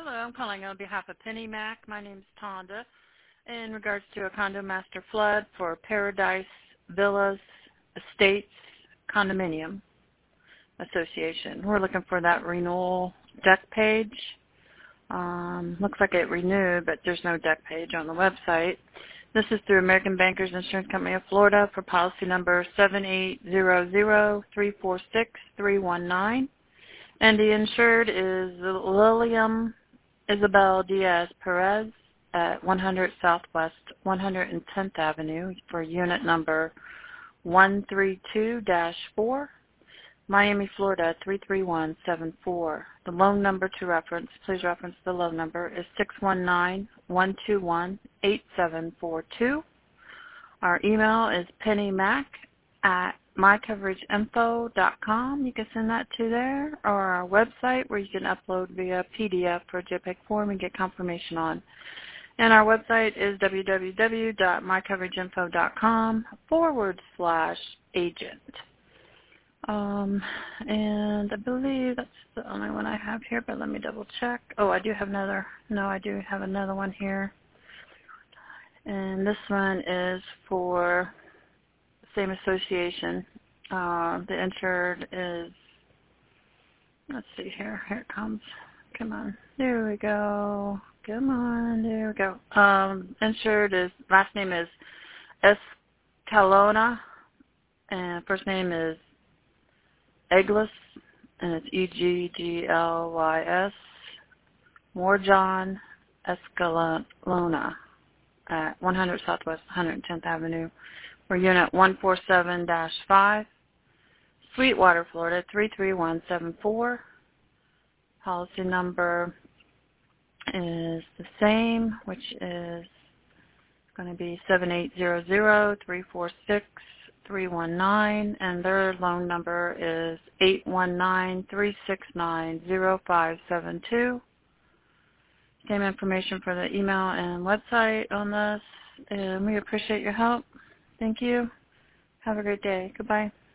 Hello, I'm calling on behalf of Penny Mac. My name is Tonda. In regards to a condo master flood for Paradise Villas Estates Condominium Association. We're looking for that renewal deck page. Looks like it renewed, but there's no deck page on the website. This is through American Bankers Insurance Company of Florida for policy number 7800346319. And the insured is Lilium Isabel Diaz Perez at 100 Southwest 110th Avenue for unit number 132-4, Miami, Florida 33174. The loan number to reference, please reference the loan number, is 619-121-8742. Our email is pennymac@mycoverageinfo.com. You can send that to there, or our website where you can upload via PDF or JPEG form and get confirmation on. And our website is www.mycoverageinfo.com/agent. And I believe that's the only one I have here, but let me double check. Oh, I do have another. No, I do have another one here. And this one is for the same association. The insured is, let's see here. Here it comes. Come on. There we go. Come on. There we go. Insured is, last name is Escalona, and first name is Eglis, and it's Eggglys, Morjon Escalona at 100 Southwest 110th Avenue for unit 147-5, Sweetwater, Florida 33174. Policy number is the same, which is going to be 7800346319, and their loan number is 819-369-0572. Same information for the email and website on this, and we appreciate your help. Thank you. Have a great day. Goodbye.